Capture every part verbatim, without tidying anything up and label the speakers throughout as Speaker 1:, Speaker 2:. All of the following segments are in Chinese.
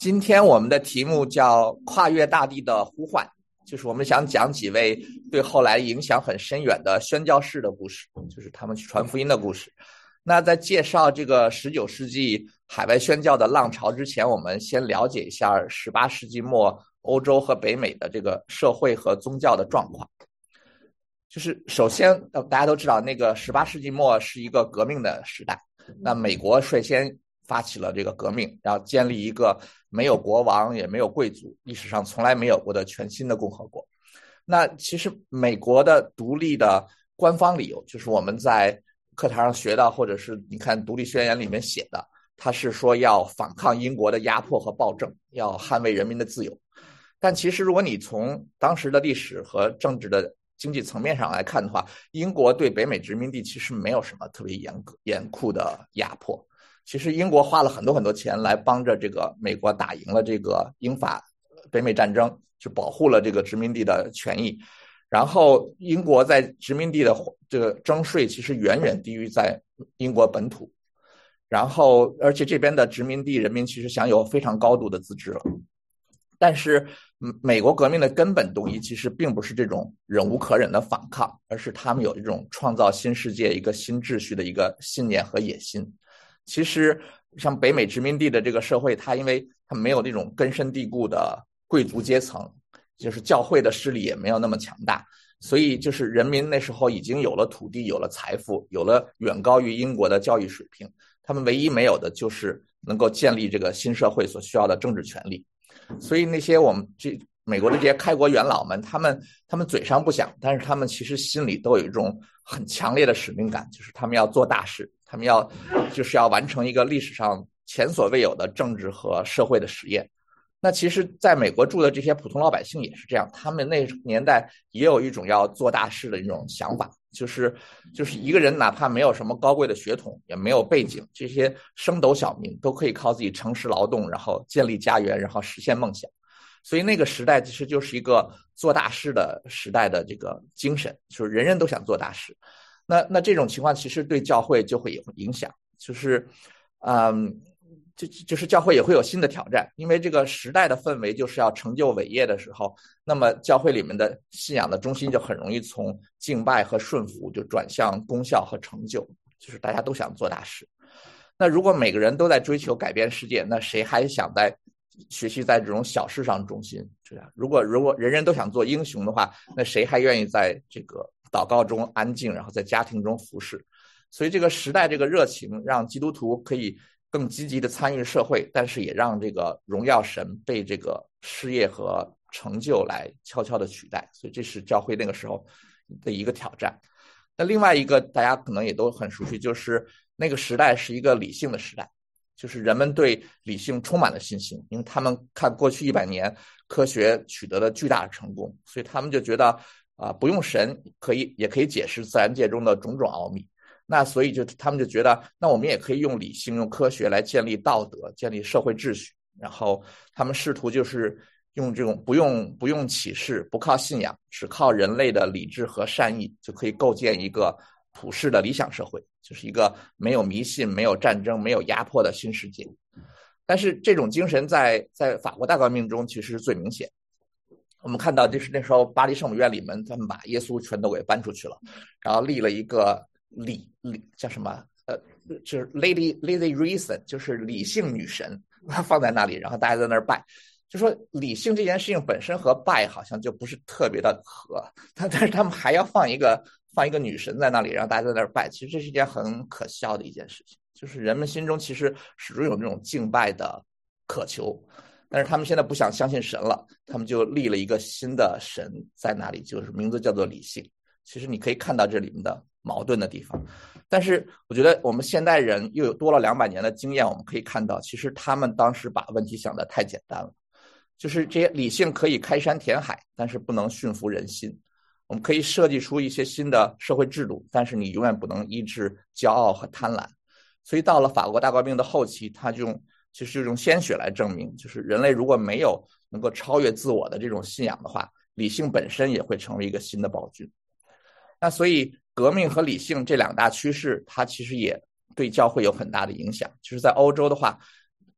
Speaker 1: 今天我们的题目叫跨越大地的呼唤，就是我们想讲几位对后来影响很深远的宣教士的故事，就是他们去传福音的故事。那在介绍这个十九世纪海外宣教的浪潮之前，我们先了解一下十八世纪末欧洲和北美的这个社会和宗教的状况。就是首先大家都知道，那个十八世纪末是一个革命的时代，那美国率先发起了这个革命，然后建立一个没有国王也没有贵族，历史上从来没有过的全新的共和国。那其实美国的独立的官方理由，就是我们在课堂上学到，或者是你看独立宣言里面写的，他是说要反抗英国的压迫和暴政，要捍卫人民的自由。但其实如果你从当时的历史和政治的经济层面上来看的话，英国对北美殖民地其实没有什么特别严格严酷的压迫。其实英国花了很多很多钱来帮着这个美国打赢了这个英法北美战争，就保护了这个殖民地的权益。然后英国在殖民地的这个征税其实远远低于在英国本土，然后而且这边的殖民地人民其实享有非常高度的自治了。但是美国革命的根本动机其实并不是这种忍无可忍的反抗，而是他们有这种创造新世界一个新秩序的一个信念和野心。其实像北美殖民地的这个社会，它因为它没有那种根深蒂固的贵族阶层，就是教会的势力也没有那么强大，所以就是人民那时候已经有了土地，有了财富，有了远高于英国的教育水平，他们唯一没有的就是能够建立这个新社会所需要的政治权利。所以那些我们这美国的这些开国元老们，他们他们嘴上不讲，但是他们其实心里都有一种很强烈的使命感，就是他们要做大事，他们要就是要完成一个历史上前所未有的政治和社会的实验。那其实在美国住的这些普通老百姓也是这样，他们那年代也有一种要做大事的一种想法，就是就是一个人哪怕没有什么高贵的血统，也没有背景，这些升斗小民都可以靠自己诚实劳动，然后建立家园，然后实现梦想。所以那个时代其实就是一个做大事的时代的这个精神，就是人人都想做大事。那那这种情况其实对教会就会有影响，就是嗯就就是教会也会有新的挑战，因为这个时代的氛围就是要成就伟业的时候，那么教会里面的信仰的中心就很容易从敬拜和顺服就转向功效和成就，就是大家都想做大事。那如果每个人都在追求改变世界，那谁还想在学习在这种小事上中心？这样，如果如果人人都想做英雄的话，那谁还愿意在这个祷告中安静，然后在家庭中服侍？所以这个时代这个热情让基督徒可以更积极的参与社会，但是也让这个荣耀神被这个事业和成就来悄悄的取代。所以这是教会那个时候的一个挑战。那另外一个大家可能也都很熟悉，就是那个时代是一个理性的时代，就是人们对理性充满了信心，因为他们看过去一百年科学取得了巨大的成功，所以他们就觉得啊、呃，不用神可以也可以解释自然界中的种种奥秘。那所以就他们就觉得，那我们也可以用理性、用科学来建立道德、建立社会秩序。然后他们试图就是用这种不用不用启示、不靠信仰，只靠人类的理智和善意，就可以构建一个普世的理想社会，就是一个没有迷信、没有战争、没有压迫的新世界。但是这种精神在在法国大革命中其实是最明显。我们看到就是那时候巴黎圣母院里面，他们把耶稣全都给搬出去了，然后立了一个理理叫什么呃，就是 Lady Lady Reason， 就是理性女神放在那里，然后大家在那儿拜。就说理性这件事情本身和拜好像就不是特别的合，但但是他们还要放一个放一个女神在那里，让大家在那儿拜，其实这是一件很可笑的一件事情。就是人们心中其实始终有这种敬拜的渴求，但是他们现在不想相信神了，他们就立了一个新的神在那里，就是名字叫做理性。其实你可以看到这里面的矛盾的地方，但是我觉得我们现代人又有多了两百年的经验，我们可以看到，其实他们当时把问题想得太简单了。就是这些理性可以开山填海，但是不能驯服人心。我们可以设计出一些新的社会制度，但是你永远不能抑制骄傲和贪婪。所以到了法国大革命的后期，他就用其实用鲜血来证明，就是人类如果没有能够超越自我的这种信仰的话，理性本身也会成为一个新的暴君。那所以革命和理性这两大趋势，它其实也对教会有很大的影响。就是在欧洲的话，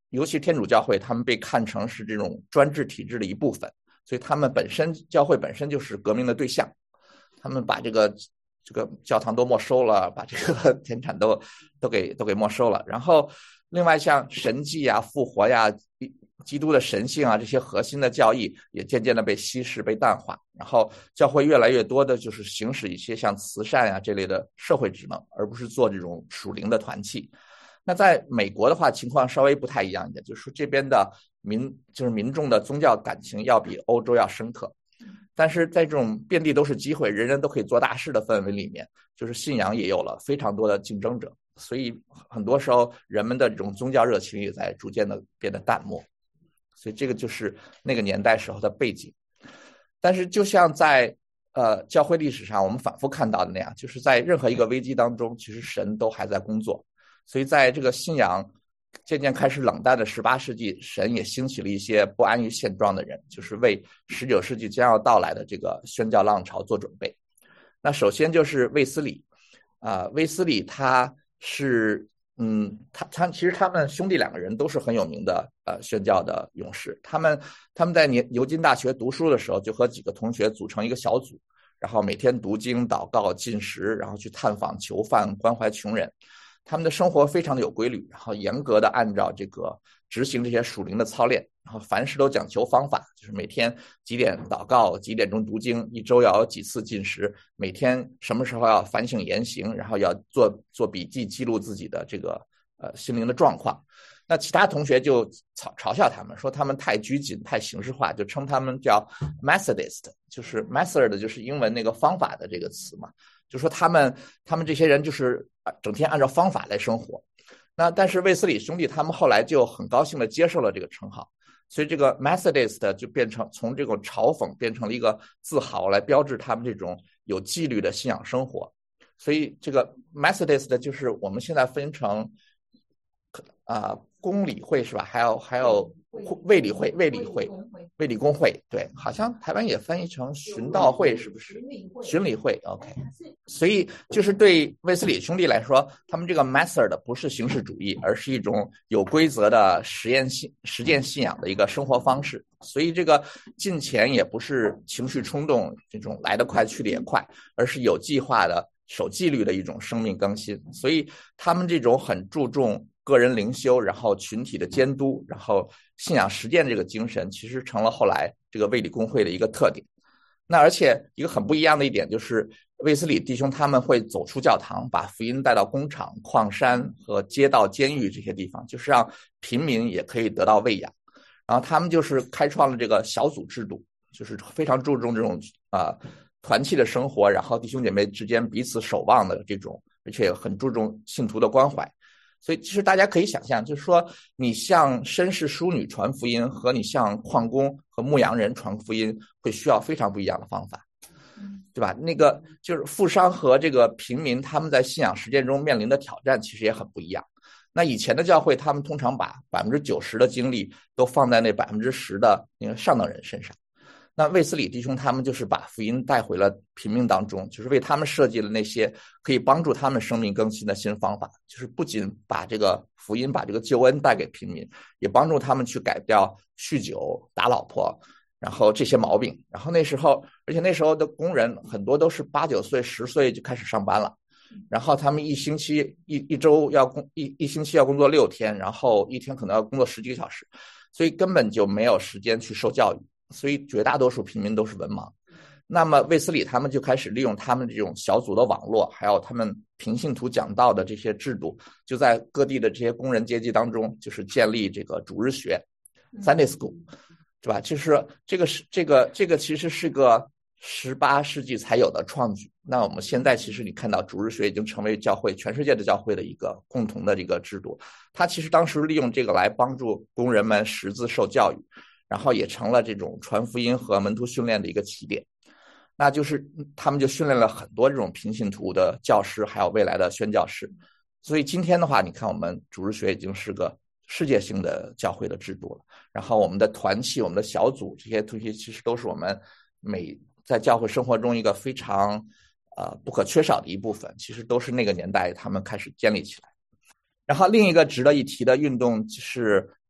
Speaker 1: 尤其天主教会，他们被看成是这种专制体制的一部分，所以他们本身教会本身就是革命的对象，他们把这个这个教堂都没收了，把这个田产都都给都给没收了。然后另外像神迹啊、复活呀、基督的神性啊，这些核心的教义也渐渐的被稀释、被淡化，然后教会越来越多的就是行使一些像慈善啊这类的社会职能，而不是做这种属灵的团契。那在美国的话，情况稍微不太一样一点，就是说这边的民就是民众的宗教感情要比欧洲要深刻，但是在这种遍地都是机会，人人都可以做大事的氛围里面，就是信仰也有了非常多的竞争者，所以很多时候人们的这种宗教热情也在逐渐的变得淡漠，所以这个就是那个年代时候的背景。但是就像在呃教会历史上我们反复看到的那样，就是在任何一个危机当中，其实神都还在工作。所以在这个信仰渐渐开始冷淡的十八世纪，神也兴起了一些不安于现状的人，就是为十九世纪将要到来的这个宣教浪潮做准备。那首先就是卫斯理啊、呃，卫斯理他是嗯，他他其实他们兄弟两个人都是很有名的呃宣教的勇士，他们他们在牛津大学读书的时候，就和几个同学组成一个小组，然后每天读经、祷告、进食，然后去探访囚犯、关怀穷人。他们的生活非常的有规律，然后严格的按照这个执行这些属灵的操练，然后凡事都讲求方法，就是每天几点祷告，几点钟读经，一周要有几次进食，每天什么时候要反省言行，然后要做做笔记，记录自己的这个呃心灵的状况。那其他同学就嘲嘲笑他们，说他们太拘谨、太形式化，就称他们叫 Methodist， 就是 method 就是英文那个方法的这个词嘛，就说他们他们这些人就是整天按照方法来生活。那但是卫斯理兄弟他们后来就很高兴的接受了这个称号，所以这个 Methodist 就变成从这种嘲讽变成了一个自豪，来标志他们这种有纪律的信仰生活。所以这个 Methodist 就是我们现在分成啊、呃、公理会是吧？还有还有卫理会、卫理会、卫理公会，对，好像台湾也翻译成巡道会，是不是？巡理会 ，OK。所以就是对卫斯理兄弟来说，他们这个 method 不是形式主义，而是一种有规则的实验信、实践信仰的一个生活方式。所以这个进钱也不是情绪冲动这种来得快去得也快，而是有计划的、守纪律的一种生命更新。所以他们这种很注重个人灵修，然后群体的监督，然后信仰实践这个精神，其实成了后来这个卫理公会的一个特点。那而且一个很不一样的一点就是，卫斯理弟兄他们会走出教堂，把福音带到工厂、矿山和街道、监狱这些地方，就是让平民也可以得到喂养。然后他们就是开创了这个小组制度，就是非常注重这种啊、呃、团契的生活，然后弟兄姐妹之间彼此守望的这种，而且很注重信徒的关怀。所以其实大家可以想象，就是说你向绅士淑女传福音和你向矿工和牧羊人传福音会需要非常不一样的方法，对吧？那个就是富商和这个平民他们在信仰实践中面临的挑战其实也很不一样。那以前的教会他们通常把百分之九十的精力都放在那百分之十的那个上等人身上，那卫斯理弟兄他们就是把福音带回了平民当中，就是为他们设计了那些可以帮助他们生命更新的新方法，就是不仅把这个福音、把这个救恩带给平民，也帮助他们去改掉酗酒、打老婆，然后这些毛病。然后那时候，而且那时候的工人很多都是八九岁、十岁就开始上班了，然后他们一星期一一周要工一一星期要工作六天，然后一天可能要工作十几个小时，所以根本就没有时间去受教育。所以绝大多数平民都是文盲。那么卫斯理他们就开始利用他们这种小组的网络，还有他们平信徒讲道的这些制度，就在各地的这些工人阶级当中，就是建立这个主日学 Sunday School， 对吧？就是这个是这个这个其实是个十八世纪才有的创举。那我们现在其实你看到主日学已经成为教会全世界的教会的一个共同的这个制度。他其实当时利用这个来帮助工人们识字受教育，然后也成了这种传福音和门徒训练的一个起点。那就是他们就训练了很多这种平信徒的教师，还有未来的宣教师。所以今天的话，你看我们主日学已经是个世界性的教会的制度了。然后我们的团契、我们的小组这些东西，其实都是我们每在教会生活中一个非常呃不可缺少的一部分。其实都是那个年代他们开始建立起来。然后另一个值得一提的运动是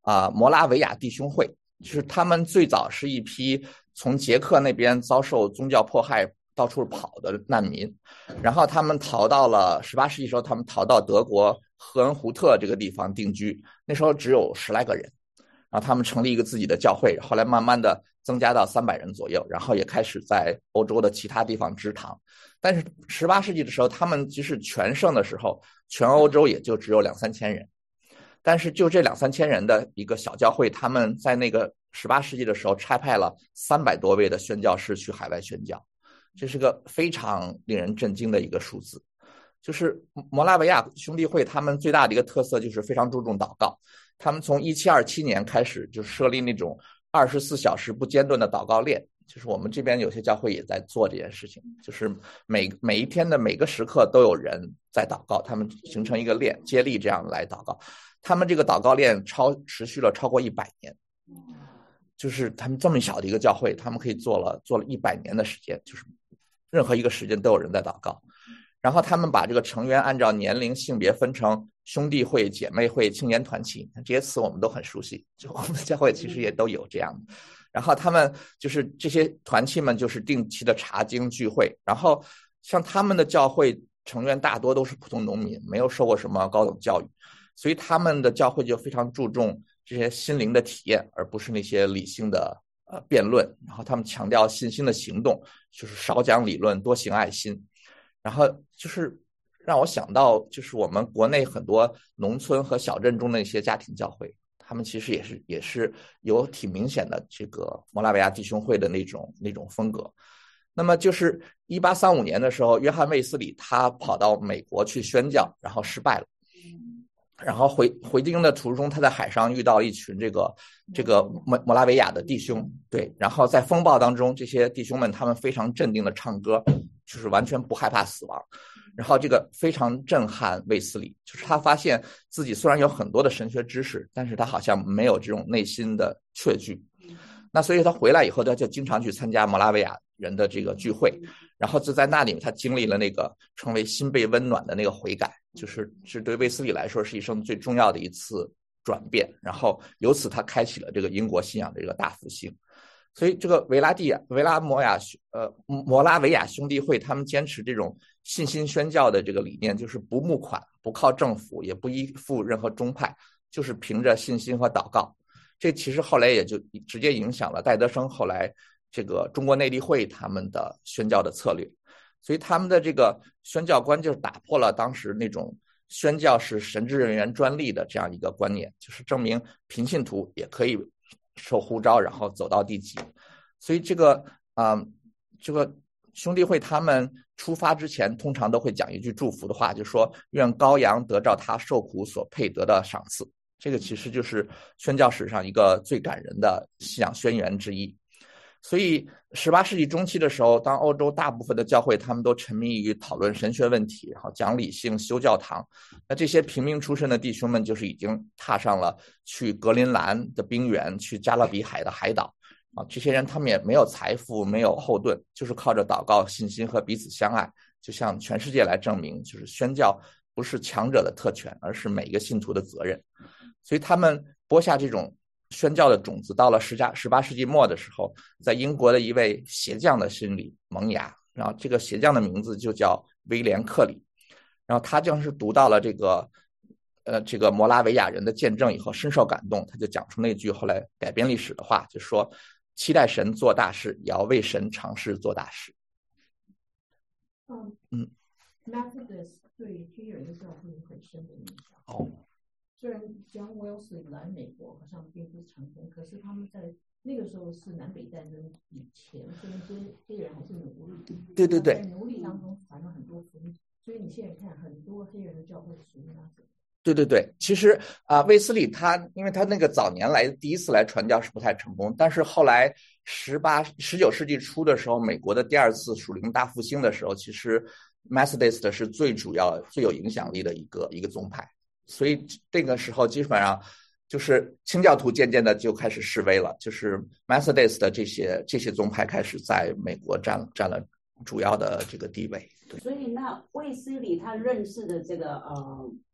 Speaker 1: 啊、呃、摩拉维亚弟兄会，就是他们最早是一批从捷克那边遭受宗教迫害到处跑的难民，然后他们逃到了十八世纪时候，他们逃到德国赫恩胡特这个地方定居，那时候只有十来个人，然后他们成立一个自己的教会，后来慢慢的增加到三百人左右，然后也开始在欧洲的其他地方支堂。但是十八世纪的时候，他们即使全盛的时候，全欧洲也就只有两三千人。但是就这两三千人的一个小教会，他们在那个十八世纪的时候差派了三百多位的宣教士去海外宣教，这是个非常令人震惊的一个数字。就是摩拉维亚兄弟会他们最大的一个特色就是非常注重祷告，他们从一七二七年开始就设立那种二十四小时不间断的祷告链，就是我们这边有些教会也在做这件事情，就是每每一天的每个时刻都有人在祷告，他们形成一个链，接力这样来祷告。他们这个祷告链超持续了超过一百年，就是他们这么小的一个教会，他们可以做了做了一百年的时间，就是任何一个时间都有人在祷告。然后他们把这个成员按照年龄性别分成兄弟会、姐妹会、青年团契，这些词我们都很熟悉，就我们的教会其实也都有这样的。然后他们就是这些团契们就是定期的查经聚会，然后像他们的教会成员大多都是普通农民，没有受过什么高等教育，所以他们的教会就非常注重这些心灵的体验，而不是那些理性的呃辩论。然后他们强调信心的行动，就是少讲理论，多行爱心。然后就是让我想到，就是我们国内很多农村和小镇中的一些家庭教会，他们其实也是也是有挺明显的这个摩拉维亚弟兄会的那种那种风格。那么就是一八三五年的时候，约翰卫斯理他跑到美国去宣教，然后失败了。然后回回京的途中，他在海上遇到一群这个这个摩摩拉维亚的弟兄，对，然后在风暴当中，这些弟兄们他们非常镇定的唱歌，就是完全不害怕死亡。然后这个非常震撼卫斯理，就是他发现自己虽然有很多的神学知识，但是他好像没有这种内心的确据。那所以他回来以后，他就经常去参加摩拉维亚人的这个聚会，然后就在那里他经历了那个称为心被温暖的那个悔改，就是是对卫斯理来说是一生最重要的一次转变，然后由此他开启了这个英国信仰的这个大复兴。所以这个维拉蒂维拉摩亚呃摩拉维亚兄弟会他们坚持这种信心宣教的这个理念，就是不募款，不靠政府，也不依附任何宗派，就是凭着信心和祷告。这其实后来也就直接影响了戴德生后来这个中国内地会他们的宣教的策略。所以他们的这个宣教观就是打破了当时那种宣教是神职人员专利的这样一个观念，就是证明平信徒也可以受呼召然后走到地极。所以这个啊、呃，这个兄弟会他们出发之前通常都会讲一句祝福的话，就说愿羔羊得着他受苦所配得的赏赐。这个其实就是宣教史上一个最感人的信仰宣言之一。所以十八世纪中期的时候，当欧洲大部分的教会他们都沉迷于讨论神学问题，然后讲理性、修教堂，那这些平民出身的弟兄们就是已经踏上了去格陵兰的冰原，去加勒比海的海岛啊。这些人他们也没有财富，没有后盾，就是靠着祷告、信心和彼此相爱，就向全世界来证明，就是宣教不是强者的特权，而是每一个信徒的责任。所以他们播下这种宣教的种子，到了十八世纪末的时候，在英国的一位鞋匠的心里萌芽，然后这个鞋匠的名字就叫威廉·克里。然后他正是读到了这个呃这个摩拉维亚人的见证以后，深受感动，他就讲出那句后来改变历史的话，就说期待神做大事，也要为神尝试做大事。
Speaker 2: 嗯嗯 Methodist 对黑人的教会很深的影响。哦。虽然 John Wesley 来美国好像并不成功，可是他们在那个时候是南北战争以前，所以那些黑人还是奴隶。
Speaker 1: 对对对，
Speaker 2: 在奴隶当中传了很多福音，所以你现在看很多黑人的教会属于那种。
Speaker 1: 对对对，其实啊、呃，卫斯理他因为他那个早年来第一次来传教是不太成功，但是后来十八、十九世纪初的时候，美国的第二次属灵大复兴的时候，其实 Methodist 是最主要、最有影响力的一个一个宗派。所以这个时候基本上就是清教徒渐渐的就开始示威了，就是 Methodist 的这些这些宗派开始在美国占占了主要的这个地位。对，
Speaker 3: 所以那卫斯理他认识的这个呃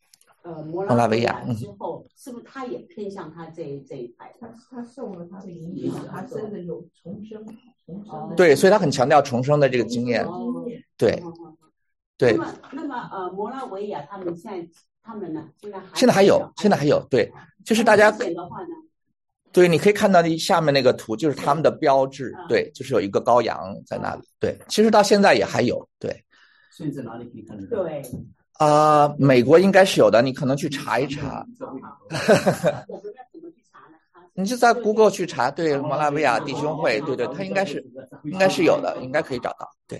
Speaker 3: 呃摩拉维亚之后，是不是他也偏向他这这一派？
Speaker 2: 他他受了他的影响，他真的有重生重生的。
Speaker 1: 对，所以他很强调重生的这个经验。对。对，
Speaker 3: 那么，那么，呃，摩拉维亚他们现在，他们呢？现在还
Speaker 1: 现在还有，现在还有，对，就是大家
Speaker 3: 的话呢，
Speaker 1: 对，你可以看到下面那个图，就是他们的标志，嗯、对，就是有一个羔羊在那里，对，其实到现在也还有，对。
Speaker 4: 所以在哪里可以看得到？
Speaker 3: 对，
Speaker 1: 啊、呃，美国应该是有的，你可能去查一查。你就在 Google 去查，对，摩拉维亚弟兄会，对对，他应该是，应该是有的，应该可以找到，对。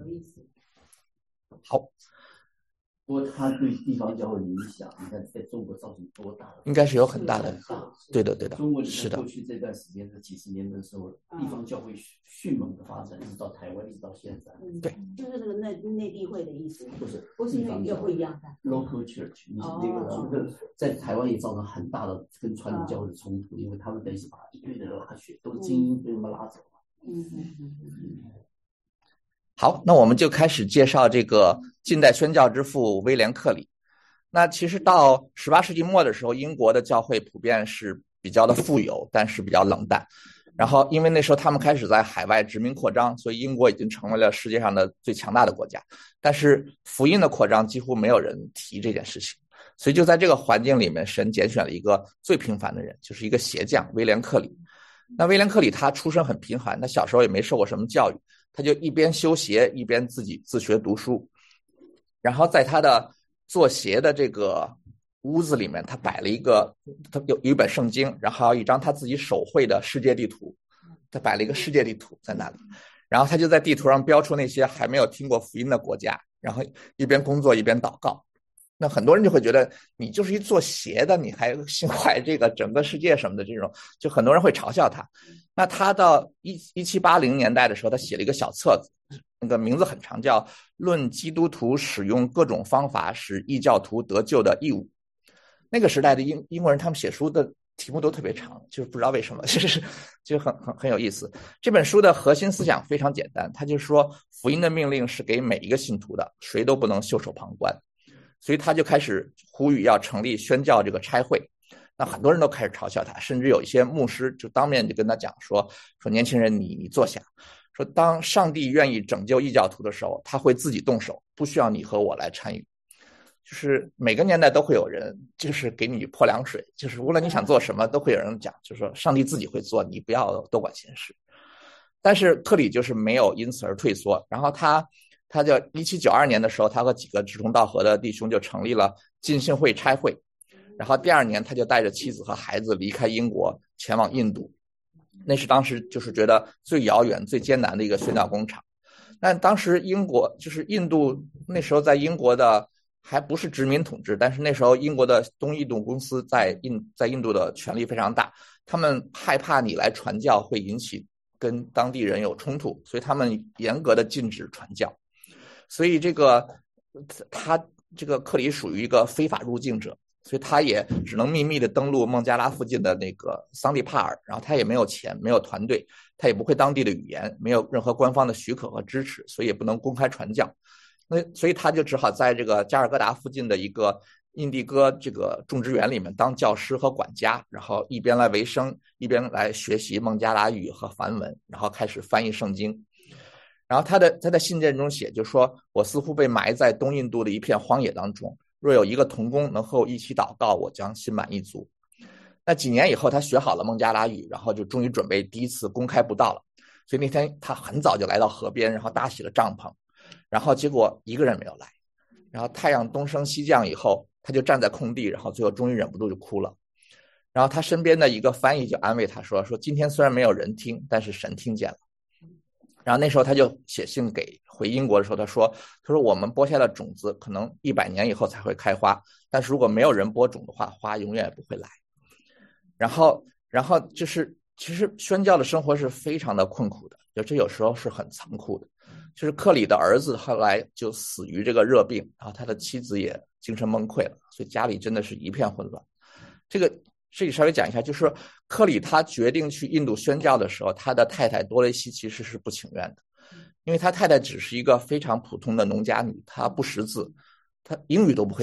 Speaker 1: 好，
Speaker 4: 不过它对地方教会的影响，你看在中国造成多大的？
Speaker 1: 应该是有很大的，对的，对的。
Speaker 4: 中国
Speaker 1: 是的。
Speaker 4: 过去这段时间这几十年的时候，地方教会迅猛的发展，一直到台湾，一直到现在。
Speaker 1: 对，
Speaker 3: 就是这个内内地会的意思。
Speaker 4: 不是，
Speaker 3: 不是那个不一样的。
Speaker 4: Local church， 你那个这个在台湾也造成很大的跟传统教会的冲突，因为他们等于是把一堆的学都是精英被他们拉走了。
Speaker 3: 嗯嗯嗯。
Speaker 1: 好，那我们就开始介绍这个近代宣教之父威廉·克里。那其实到十八世纪末的时候，英国的教会普遍是比较的富有，但是比较冷淡。然后因为那时候他们开始在海外殖民扩张，所以英国已经成为了世界上的最强大的国家。但是福音的扩张几乎没有人提这件事情。所以就在这个环境里面，神拣选了一个最平凡的人，就是一个鞋匠威廉·克里。那威廉·克里他出身很贫寒，他小时候也没受过什么教育，他就一边修鞋一边自己自学读书。然后在他的做鞋的这个屋子里面，他摆了一个，他有有一本圣经，然后有一张他自己手绘的世界地图，他摆了一个世界地图在那里。然后他就在地图上标出那些还没有听过福音的国家，然后一边工作一边祷告。那很多人就会觉得你就是一做鞋的，你还心怀这个整个世界什么的，这种就很多人会嘲笑他。那他到一一七八零年代的时候，他写了一个小册子，那个名字很长，叫《论基督徒使用各种方法使异教徒得救的义务》。那个时代的英英国人他们写书的题目都特别长，就是不知道为什么，就是就很很很有意思。这本书的核心思想非常简单，他就说福音的命令是给每一个信徒的，谁都不能袖手旁观。所以他就开始呼吁要成立宣教这个差会。那很多人都开始嘲笑他，甚至有一些牧师就当面就跟他讲说说年轻人你你坐下，说当上帝愿意拯救异教徒的时候，他会自己动手，不需要你和我来参与。就是每个年代都会有人就是给你泼凉水，就是无论你想做什么都会有人讲，就是说上帝自己会做，你不要多管闲事。但是克里就是没有因此而退缩，然后他他就一七九二年的时候，他和几个志同道合的弟兄就成立了浸信会差会。然后第二年他就带着妻子和孩子离开英国前往印度，那是当时就是觉得最遥远最艰难的一个宣教工厂。但当时英国就是印度那时候在英国的还不是殖民统治，但是那时候英国的东印度公司在印在印度的权力非常大，他们害怕你来传教会引起跟当地人有冲突，所以他们严格的禁止传教。所以这个他这个克里属于一个非法入境者，所以他也只能秘密的登陆孟加拉附近的那个桑利帕尔，然后他也没有钱，没有团队，他也不会当地的语言，没有任何官方的许可和支持，所以也不能公开传教。那所以他就只好在这个加尔各答附近的一个印第戈这个种植园里面当教师和管家，然后一边来维生，一边来学习孟加拉语和梵文，然后开始翻译圣经。然后他的他在信件中写，就说我似乎被埋在东印度的一片荒野当中，若有一个同工能和我一起祷告，我将心满意足。那几年以后他学好了孟加拉语，然后就终于准备第一次公开布道了。所以那天他很早就来到河边，然后搭起了帐篷，然后结果一个人没有来。然后太阳东升西降以后，他就站在空地，然后最后终于忍不住就哭了。然后他身边的一个翻译就安慰他说说今天虽然没有人听，但是神听见了。然后那时候他就写信给回英国的时候，他说他说我们播下的种子可能一百年以后才会开花，但是如果没有人播种的话，花永远也不会来。然后然后就是其实宣教的生活是非常的困苦的，就这有时候是很残酷的。就是克里的儿子后来就死于这个热病，然后他的妻子也精神崩溃了，所以家里真的是一片混乱。这个这里稍微讲一下，就是克里他决定去印度宣教的时候，他的太太多雷西其实是不情愿的，因为他太太只是一个非常普通的农家女，她不识字，她英语都不会讲，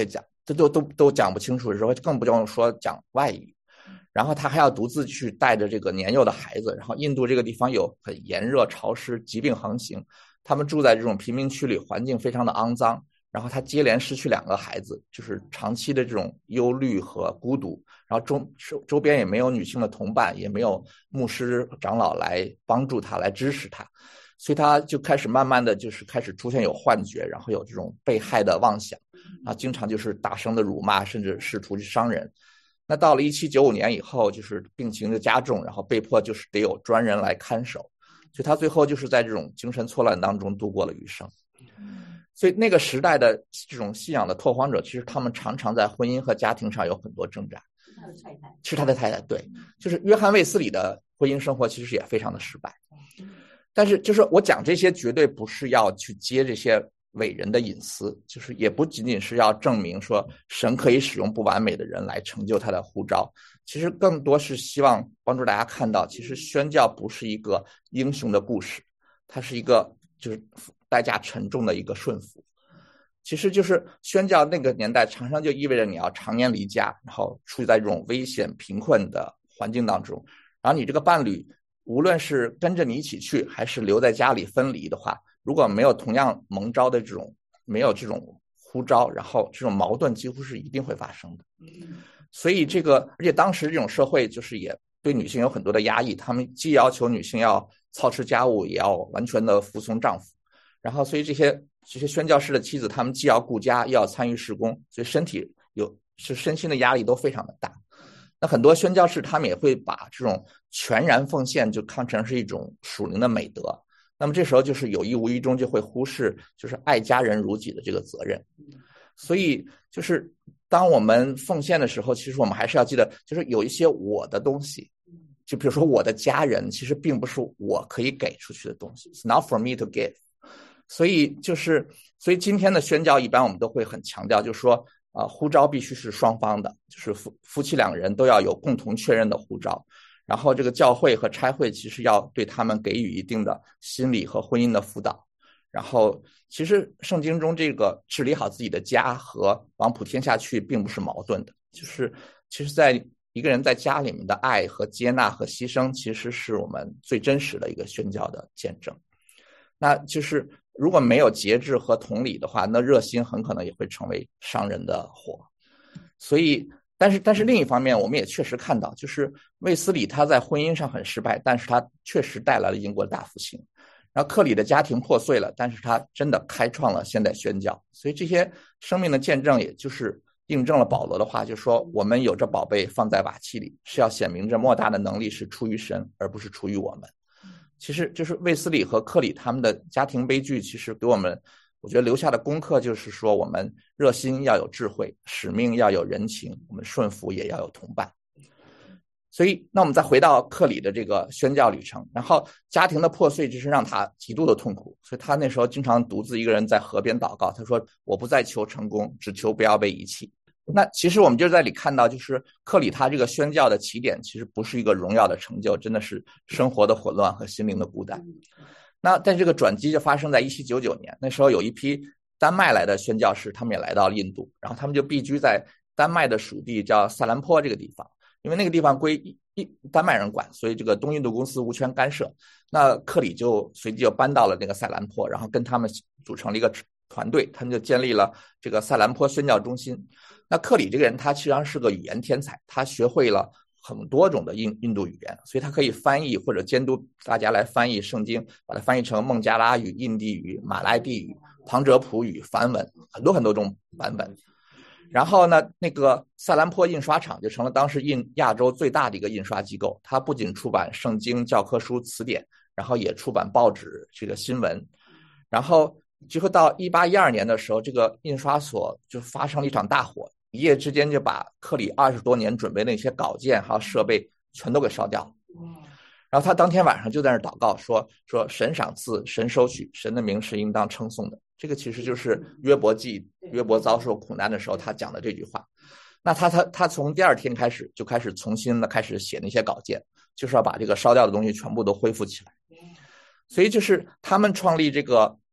Speaker 1: 这都都都讲不清楚的时候，更不用说讲外语。然后他还要独自去带着这个年幼的孩子，然后印度这个地方有很炎热潮湿，疾病横行，他们住在这种贫民区里，环境非常的肮脏，然后他接连失去两个孩子，就是长期的这种忧虑和孤独，然后周周边也没有女性的同伴，也没有牧师长老来帮助他，来支持他，所以他就开始慢慢的就是开始出现有幻觉，然后有这种被害的妄想，然后经常就是大声的辱骂，甚至试图去伤人。那到了一七九五年以后，就是病情的加重，然后被迫就是得有专人来看守，所以他最后就是在这种精神错乱当中度过了余生。所以那个时代的这种信仰的拓荒者，其实他们常常在婚姻和家庭上有很多挣扎。是他的太太，对，就是约翰卫斯理的婚姻生活其实也非常的失败。但是就是我讲这些绝对不是要去接这些伟人的隐私，就是也不仅仅是要证明说神可以使用不完美的人来成就他的呼召，其实更多是希望帮助大家看到，其实宣教不是一个英雄的故事，它是一个就是代价沉重的一个顺服。其实就是宣教那个年代常常就意味着你要常年离家，然后处在这种危险贫困的环境当中，然后你这个伴侣无论是跟着你一起去还是留在家里分离的话，如果没有同样蒙召的这种没有这种呼召，然后这种矛盾几乎是一定会发生的。所以这个而且当时这种社会就是也对女性有很多的压抑，他们既要求女性要操持家务，也要完全的服从丈夫，然后所以这些这些宣教士的妻子，他们既要顾家又要参与事工，所以身体有是身心的压力都非常的大。那很多宣教士他们也会把这种全然奉献就看成是一种属灵的美德，那么这时候就是有意无意中就会忽视就是爱家人如己的这个责任。所以就是当我们奉献的时候，其实我们还是要记得，就是有一些我的东西，就比如说我的家人，其实并不是我可以给出去的东西， It's not for me to give。 所以就是所以今天的宣教一般我们都会很强调，就是说呃，呼召必须是双方的，就是夫夫妻两人都要有共同确认的呼召，然后这个教会和差会其实要对他们给予一定的心理和婚姻的辅导。然后其实圣经中这个治理好自己的家和往普天下去并不是矛盾的，就是其实在一个人在家里面的爱和接纳和牺牲，其实是我们最真实的一个宣教的见证。那就是如果没有节制和同理的话，那热心很可能也会成为伤人的火。所以但是但是另一方面我们也确实看到，就是卫斯理他在婚姻上很失败，但是他确实带来了英国大复兴。然后克里的家庭破碎了，但是他真的开创了现代宣教。所以这些生命的见证也就是印证了保罗的话，就说我们有这宝贝放在瓦器里，是要显明这莫大的能力是出于神，而不是出于我们。其实就是卫斯理和克里他们的家庭悲剧，其实给我们我觉得留下的功课就是说，我们热心要有智慧，使命要有人情，我们顺服也要有同伴。所以那我们再回到克里的这个宣教旅程，然后家庭的破碎就是让他极度的痛苦，所以他那时候经常独自一个人在河边祷告，他说我不再求成功，只求不要被遗弃。那其实我们就在这里看到，就是克里他这个宣教的起点其实不是一个荣耀的成就，真的是生活的混乱和心灵的孤单。那但这个转机就发生在一七九九年，那时候有一批丹麦来的宣教士，他们也来到印度，然后他们就避居在丹麦的属地叫萨兰坡这个地方，因为那个地方归丹麦人管，所以这个东印度公司无权干涉。那克里就随即就搬到了那个塞兰坡，然后跟他们组成了一个团队，他们就建立了这个塞兰坡宣教中心。那克里这个人他实际上是个语言天才，他学会了很多种的印印度语言，所以他可以翻译或者监督大家来翻译圣经，把它翻译成孟加拉语、印地语、马来地语、旁遮普语、梵文，很多很多种版本。然后呢，那个塞兰坡印刷厂就成了当时印亚洲最大的一个印刷机构，它不仅出版圣经、教科书、词典，然后也出版报纸、这个新闻。然后结果到一八一二年的时候，这个印刷所就发生了一场大火，一夜之间就把克里二十多年准备的那些稿件还有设备全都给烧掉了。然后他当天晚上就在那祷告说说神赏赐，神收取，神的名是应当称颂的。这个其实就是约伯记，约伯遭受苦难的时候他讲的这句话。那他他他从第二天开始就开始重新的开始写那些稿件，就是要把这个烧掉的东西全部都恢复起来。所以就是他们创立这个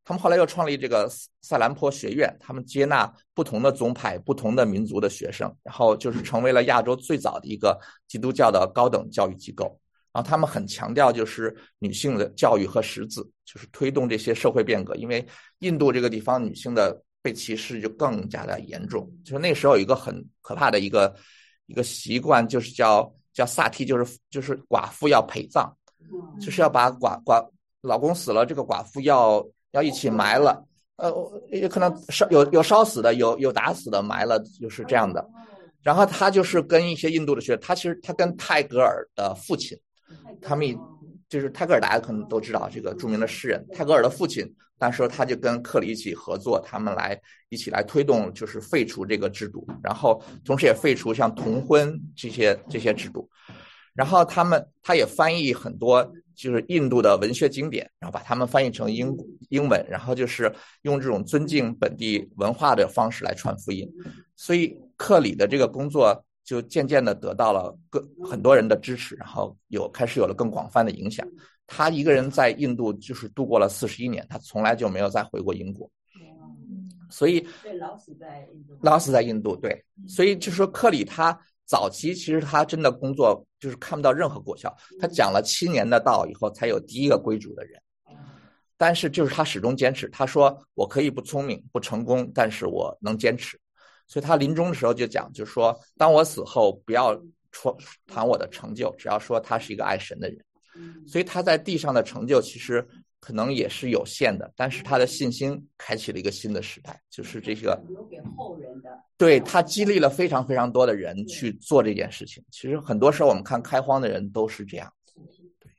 Speaker 1: 他们后来又创立这个塞兰坡学院，他们接纳不同的宗派、不同的民族的学生，然后就是成为了亚洲最早的一个基督教的高等教育机构。然后他们很强调就是女性的教育和识字，就是推动这些社会变革。因为印度这个地方女性的被歧视就更加的严重，就是那时候有一个很可怕的一个一个习惯，就是叫叫萨提，就是就是寡妇要陪葬，就是要把寡寡老公死了，这个寡妇要要一起埋了，呃，也可能烧有有烧死的，有有打死的，埋了，就是这样的。然后他就是跟一些印度的学，他其实他跟泰戈尔的父亲。他们就是泰戈尔，大家可能都知道这个著名的诗人。泰戈尔的父亲，当时他就跟克里一起合作，他们来一起来推动，就是废除这个制度，然后同时也废除像同婚这些这些制度。然后他们他也翻译很多就是印度的文学经典，然后把它们翻译成英英文，然后就是用这种尊敬本地文化的方式来传福音。所以克里的这个工作就渐渐的得到了各很多人的支持，然后有开始有了更广泛的影响。他一个人在印度就是度过了四十一年，他从来就没有再回过英国。所以
Speaker 3: 对，老死在印度，
Speaker 1: 老死在印度，对。所以就是说克里他早期其实他真的工作就是看不到任何果效，他讲了七年的道以后才有第一个归主的人。但是就是他始终坚持，他说我可以不聪明不成功，但是我能坚持。所以他临终的时候就讲，就是说当我死后不要说谈我的成就，只要说他是一个爱神的人。所以他在地上的成就其实可能也是有限的，但是他的信心开启了一个新的时代，就是这个
Speaker 3: 留给后人的。
Speaker 1: 对，他激励了非常非常多的人去做这件事情。其实很多时候我们看开荒的人都是这样。对。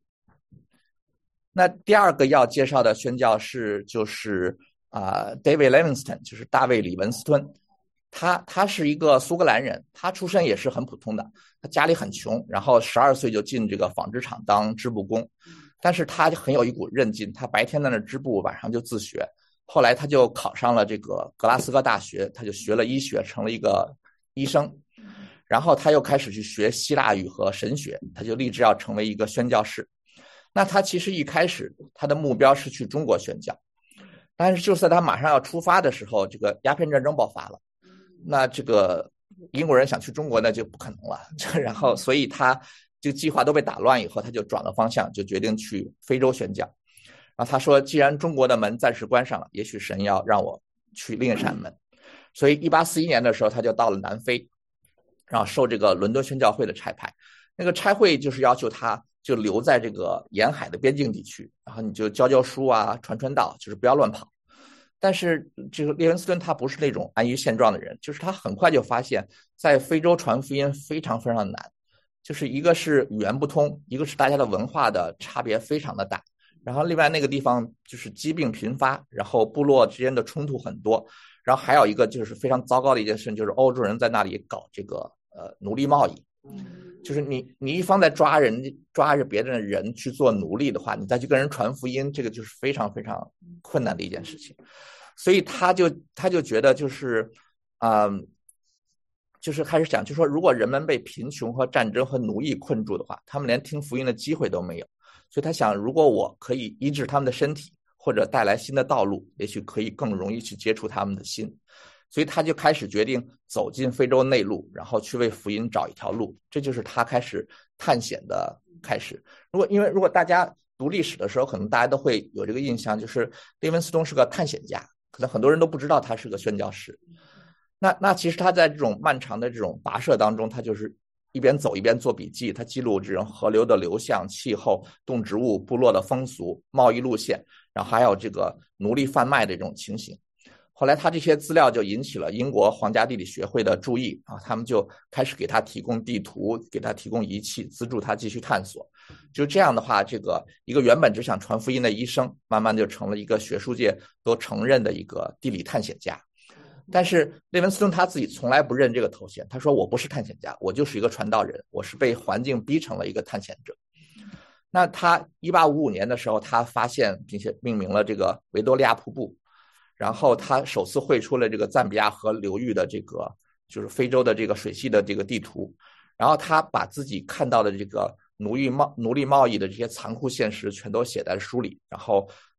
Speaker 1: 那第二个要介绍的宣教士就是啊、呃、David Livingstone， 就是大卫李文斯顿。他他是一个苏格兰人，他出身也是很普通的，他家里很穷，然后十二岁就进这个纺织厂当织布工，但是他很有一股韧劲，他白天在那织布，晚上就自学。后来他就考上了这个格拉斯哥大学，他就学了医学，成了一个医生。然后他又开始去学希腊语和神学，他就立志要成为一个宣教士。那他其实一开始他的目标是去中国宣教，但是就在他马上要出发的时候，这个鸦片战争爆发了。那这个英国人想去中国那就不可能了，然后所以他这个计划都被打乱以后，他就转了方向，就决定去非洲宣教。然后他说既然中国的门暂时关上了，也许神要让我去另一扇门。所以一八四一年的时候他就到了南非，然后受这个伦敦宣教会的差派。那个差会就是要求他就留在这个沿海的边境地区，然后你就教教书啊，传传道，就是不要乱跑。但是这个列文斯顿他不是那种安于现状的人，就是他很快就发现在非洲传福音非常非常难，就是一个是语言不通，一个是大家的文化的差别非常的大，然后另外那个地方就是疾病频发，然后部落之间的冲突很多，然后还有一个就是非常糟糕的一件事，就是欧洲人在那里搞这个呃奴隶贸易。就是你你一方在抓人抓着别人的人去做奴隶的话，你再去跟人传福音，这个就是非常非常困难的一件事情。所以他就他就觉得就是嗯、呃，就是开始想，就说如果人们被贫穷和战争和奴役困住的话，他们连听福音的机会都没有。所以他想，如果我可以医治他们的身体，或者带来新的道路，也许可以更容易去接触他们的心。所以他就开始决定走进非洲内陆，然后去为福音找一条路。这就是他开始探险的开始。如果因为如果大家读历史的时候，可能大家都会有这个印象，就是列文斯顿是个探险家，可能很多人都不知道他是个宣教士。那那其实他在这种漫长的这种跋涉当中，他就是一边走一边做笔记，他记录这种河流的流向、气候、动植物、部落的风俗、贸易路线，然后还有这个奴隶贩卖的这种情形。后来他这些资料就引起了英国皇家地理学会的注意啊，他们就开始给他提供地图，给他提供仪器，资助他继续探索。就这样的话，这个一个原本只想传福音的医生，慢慢就成了一个学术界都承认的一个地理探险家。但是列文斯顿他自己从来不认这个头衔，他说我不是探险家，我就是一个传道人，我是被环境逼成了一个探险者。那他一八五五年的时候，他发现并且命名了这个维多利亚瀑布。然后他首次绘出了这个赞比亚河流域的这个就是非洲的这个水系的这个地图，然后他把自己看到的这个奴役贸奴隶贸易的这些残酷现实全都写在书里，然后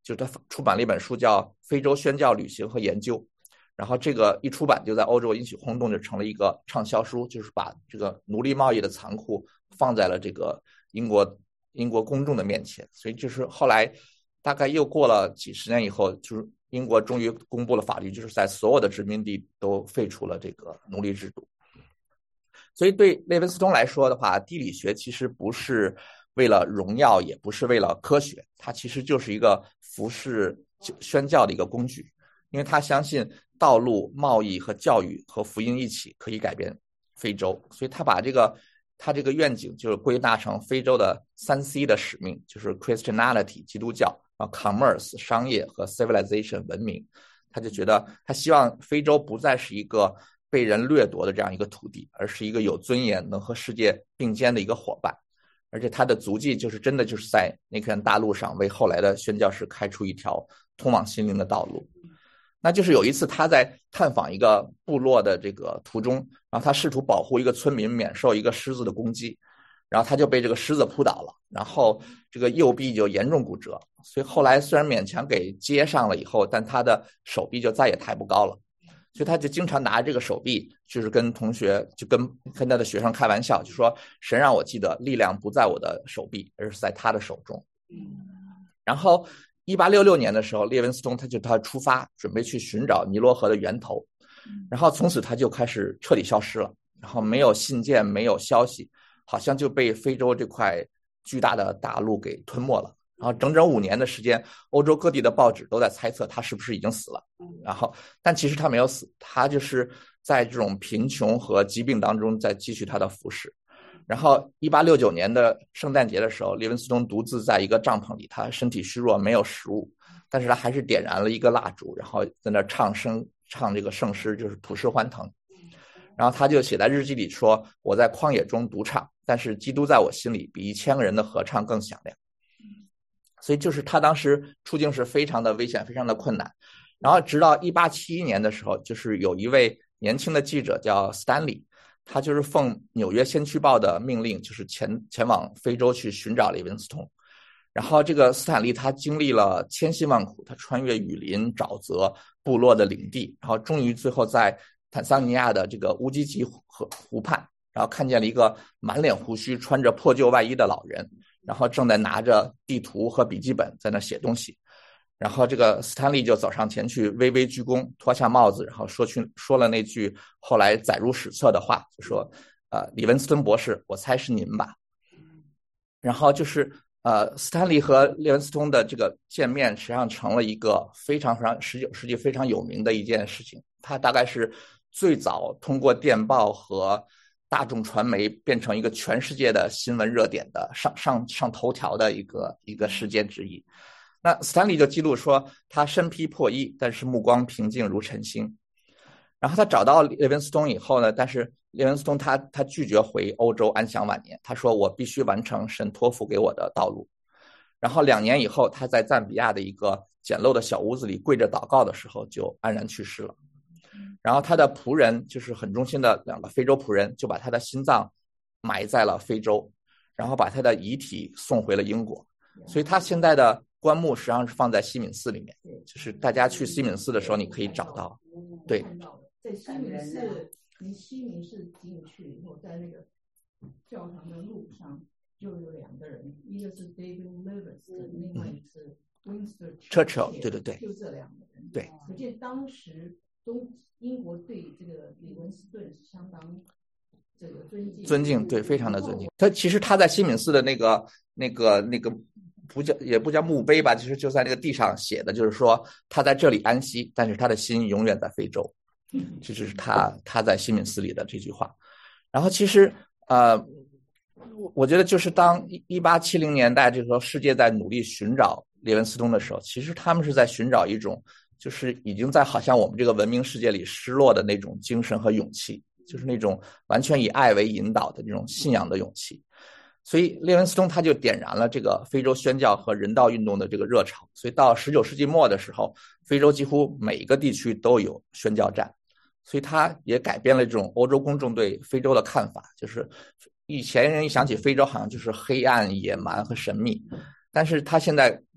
Speaker 1: 就他出版了一本书叫《非洲宣教旅行和研究》，然后这个一出版就在欧洲引起轰动，就成了一个畅销书，就是把这个奴隶贸易的残酷放在了这个英国英国公众的面前。所以就是后来大概又过了几十年以后，就是英国终于公布了法律，就是在所有的殖民地都废除了这个奴隶制度。所以对列文斯通来说的话，地理学其实不是为了荣耀，也不是为了科学，它其实就是一个服侍宣教的一个工具，因为他相信道路、贸易和教育和福音一起可以改变非洲，所以他把这个他这个愿景就是归纳成非洲的三 C 的使命，就是 Christianity 基督教，然后 Commerce 商业和 Civilization 文明。他就觉得他希望非洲不再是一个被人掠夺的这样一个土地，而是一个有尊严能和世界并肩的一个伙伴。而且他的足迹就是真的就是在那片大陆上为后来的宣教士开出一条通往心灵的道路。那就是有一次他在探访一个部落的这个途中，然后他试图保护一个村民免受一个狮子的攻击，然后他就被这个狮子扑倒了，然后这个右臂就严重骨折，所以后来虽然勉强给接上了以后，但他的手臂就再也抬不高了。所以他就经常拿这个手臂，就是跟同学，就跟跟他的学生开玩笑，就说神让我记得力量不在我的手臂，而是在他的手中。然后一八六六年的时候，列文斯通他就他出发，准备去寻找尼罗河的源头，然后从此他就开始彻底消失了，然后没有信件，没有消息，好像就被非洲这块巨大的大陆给吞没了。然后整整五年的时间，欧洲各地的报纸都在猜测他是不是已经死了。然后，但其实他没有死，他就是在这种贫穷和疾病当中在继续他的服侍。然后，一八六九年的圣诞节的时候，列文斯通独自在一个帐篷里，他身体虚弱，没有食物，但是他还是点燃了一个蜡烛，然后在那唱声唱这个圣诗，就是普世欢腾。然后他就写在日记里说：“我在旷野中独唱，但是基督在我心里比一千个人的合唱更响亮。”所以就是他当时处境是非常的危险，非常的困难。然后直到一八七一年的时候，就是有一位年轻的记者叫斯坦利，他就是奉纽约先驱报的命令，就是前前往非洲去寻找列文斯通。然后这个斯坦利他经历了千辛万苦，他穿越雨林、沼泽、部落的领地，然后终于最后在坦桑尼亚的这个乌基吉河湖畔，然后看见了一个满脸胡须、穿着破旧外衣的老人，然后正在拿着地图和笔记本在那写东西。然后这个斯坦利就走上前去，微微鞠躬，脱下帽子，然后说去说了那句后来载入史册的话，就说：“呃，李文斯顿博士，我猜是您吧？”然后就是呃，斯坦利和列文斯通的这个见面，实际上成了一个非常非常十九世纪非常有名的一件事情。他大概是最早通过电报和大众传媒变成一个全世界的新闻热点的上上上头条的一个一个事件之一。那斯坦利就记录说，他身披破衣，但是目光平静如晨星。然后他找到列文斯通以后呢，但是列文斯通他他拒绝回欧洲安享晚年，他说我必须完成神托付给我的道路。然后两年以后，他在赞比亚的一个简陋的小屋子里跪着祷告的时候，就安然去世了。然后他的仆人，就是很忠心的两个非洲仆人，就把他的心脏埋在了非洲，然后把他的遗体送回了英国。所以他现在的棺木实际上是放在西敏寺里面，就是大家去西敏寺的时候你可以找到。对，
Speaker 2: 在西敏寺，你西敏寺进去以后，在那个教堂的路上就有两个人，一个是 David Livingstone，另外一个是 Winston
Speaker 1: Churchill， 对对对，
Speaker 2: 就这两个人。
Speaker 1: 对，
Speaker 2: 可见当时中英国对这个李文斯顿是相当这个尊敬，
Speaker 1: 尊敬，对，非常的尊敬。他其实他在西敏寺的那个那个那个不叫也不叫墓碑吧，其实就在那个地上写的，就是说他在这里安息，但是他的心永远在非洲。这就是他他在西敏寺里的这句话。然后其实呃，我觉得就是当一八七零年代这个时候，世界在努力寻找列文斯通的时候，其实他们是在寻找一种就是已经在好像我们这个文明世界里失落的那种精神和勇气，就是那种完全以爱为引导的这种信仰的勇气。所以列文斯通他就点燃了这个非洲宣教和人道运动的这个热潮。所以到十九世纪末的时候，非洲几乎每一个地区都有宣教站。所以他也改变了这种欧洲公众对非洲的看法，就是以前人一想起非洲好像就是黑暗、野蛮和神秘，但是他现在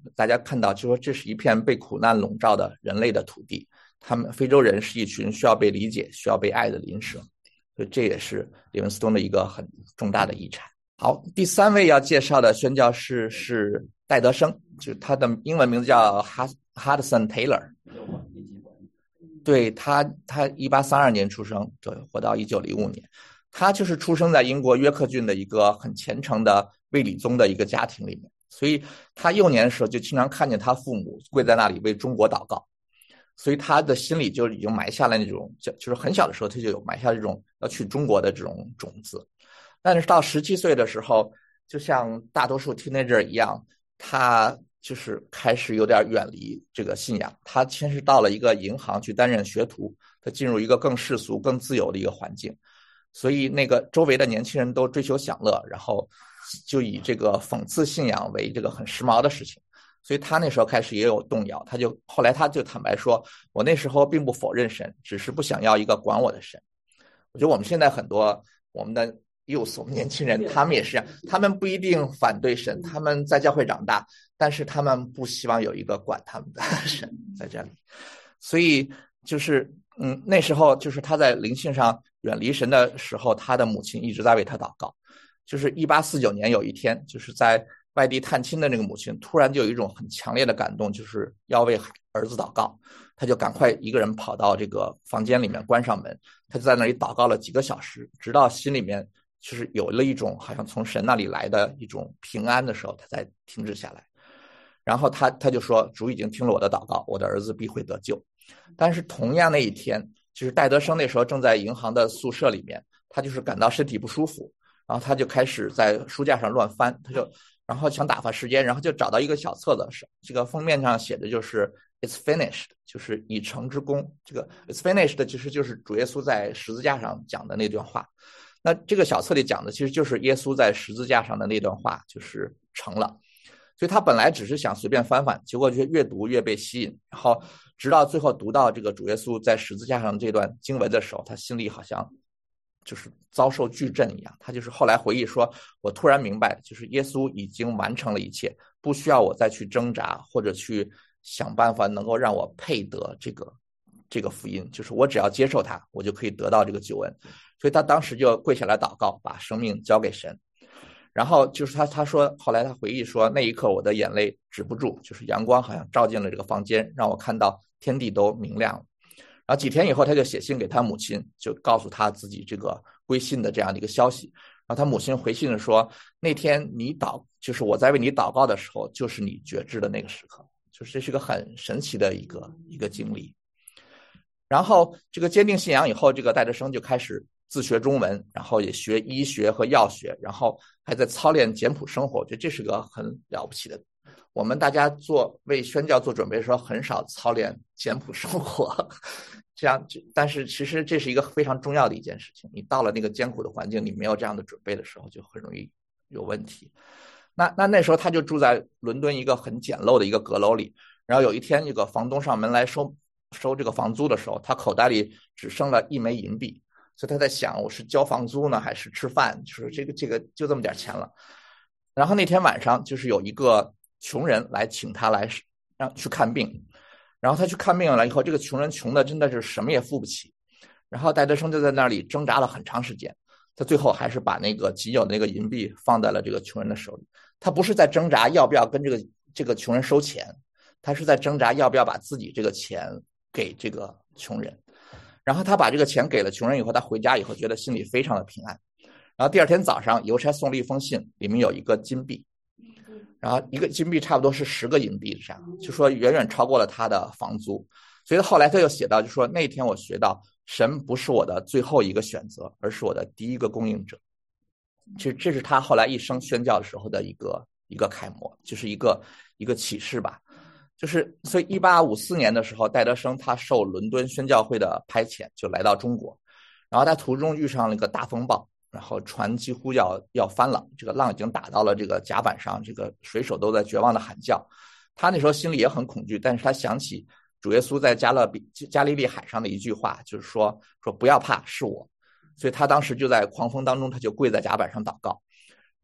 Speaker 1: 大家看到就说这是一片被苦难笼罩的人类的土地，他们非洲人是一群需要被理解需要被爱的邻舍，所以这也是李文斯通的一个很重大的遗产。好，第三位要介绍的宣教士是戴德生，就是他的英文名字叫 Hudson Taylor。对，他，他一八三二年出生，对，活到一九零五年。他就是出生在英国约克郡的一个很虔诚的卫理宗的一个家庭里面，所以他幼年的时候就经常看见他父母跪在那里为中国祷告，所以他的心里就已经埋下了那种，就是很小的时候他就有埋下这种要去中国的这种种子。但是到十七岁的时候，就像大多数 teenager 一样，他就是开始有点远离这个信仰。他先是到了一个银行去担任学徒，他进入一个更世俗更自由的一个环境，所以那个周围的年轻人都追求享乐，然后就以这个讽刺信仰为这个很时髦的事情，所以他那时候开始也有动摇。他就后来他就坦白说，我那时候并不否认神，只是不想要一个管我的神。我觉得我们现在很多我们的youth， 我们年轻人他们也是这样，他们不一定反对神，他们在教会长大，但是他们不希望有一个管他们的神在这里。所以就是嗯，那时候就是他在灵性上远离神的时候，他的母亲一直在为他祷告。就是一八四九年有一天，就是在外地探亲的那个母亲突然就有一种很强烈的感动，就是要为儿子祷告，他就赶快一个人跑到这个房间里面关上门，他就在那里祷告了几个小时，直到心里面就是有了一种好像从神那里来的一种平安的时候，他才停止下来。然后他他就说，主已经听了我的祷告，我的儿子必会得救。但是同样那一天，就是戴德生那时候正在银行的宿舍里面，他就是感到身体不舒服，然后他就开始在书架上乱翻，他就然后想打发时间，然后就找到一个小册子，这个封面上写的就是 It's finished， 就是已成之功。这个 It's finished 其实就是主耶稣在十字架上讲的那段话。那这个小册里讲的其实就是耶稣在十字架上的那段话，就是成了。所以他本来只是想随便翻翻，结果就越读越被吸引，然后直到最后读到这个主耶稣在十字架上这段经文的时候，他心里好像就是遭受巨震一样。他就是后来回忆说，我突然明白，就是耶稣已经完成了一切，不需要我再去挣扎或者去想办法能够让我配得这个这个福音，就是我只要接受它，我就可以得到这个救恩。所以他当时就跪下来祷告，把生命交给神。然后就是他他说后来他回忆说，那一刻我的眼泪止不住，就是阳光好像照进了这个房间，让我看到天地都明亮了。然后几天以后，他就写信给他母亲，就告诉他自己这个归信的这样的一个消息。然后他母亲回信说，那天你祷就是我在为你祷告的时候，就是你觉知的那个时刻。就是这是个很神奇的一个一个经历。然后这个坚定信仰以后，这个戴德生就开始自学中文，然后也学医学和药学，然后还在操练简朴生活。我觉得这是个很了不起的。我们大家做为宣教做准备的时候，很少操练简朴生活，这样，但是其实这是一个非常重要的一件事情。你到了那个艰苦的环境，你没有这样的准备的时候，就很容易有问题。那那那时候他就住在伦敦一个很简陋的一个阁楼里，然后有一天这个房东上门来收收这个房租的时候，他口袋里只剩了一枚银币，所以他在想，我是交房租呢还是吃饭，就是这个这个就这么点钱了。然后那天晚上就是有一个穷人来请他来让去看病，然后他去看病了以后，这个穷人穷的真的是什么也付不起，然后戴德生就在那里挣扎了很长时间，他最后还是把那个仅有的那个银币放在了这个穷人的手里。他不是在挣扎要不要跟这个这个穷人收钱，他是在挣扎要不要把自己这个钱给这个穷人。然后他把这个钱给了穷人以后，他回家以后觉得心里非常的平安。然后第二天早上邮差送了一封信，里面有一个金币，然后一个金币差不多是十个银币这样，就说远远超过了他的房租。所以后来他又写到，就说那天我学到神不是我的最后一个选择，而是我的第一个供应者。其实这是他后来一生宣教的时候的一个一个楷模，就是一个一个启示吧。就是所以一八五四年的时候，戴德生他受伦敦宣教会的派遣，就来到中国。然后他途中遇上了一个大风暴，然后船几乎要要翻了，这个浪已经打到了这个甲板上，这个水手都在绝望的喊叫。他那时候心里也很恐惧，但是他想起主耶稣在加勒比加利利海上的一句话，就是说说不要怕，是我。所以他当时就在狂风当中，他就跪在甲板上祷告。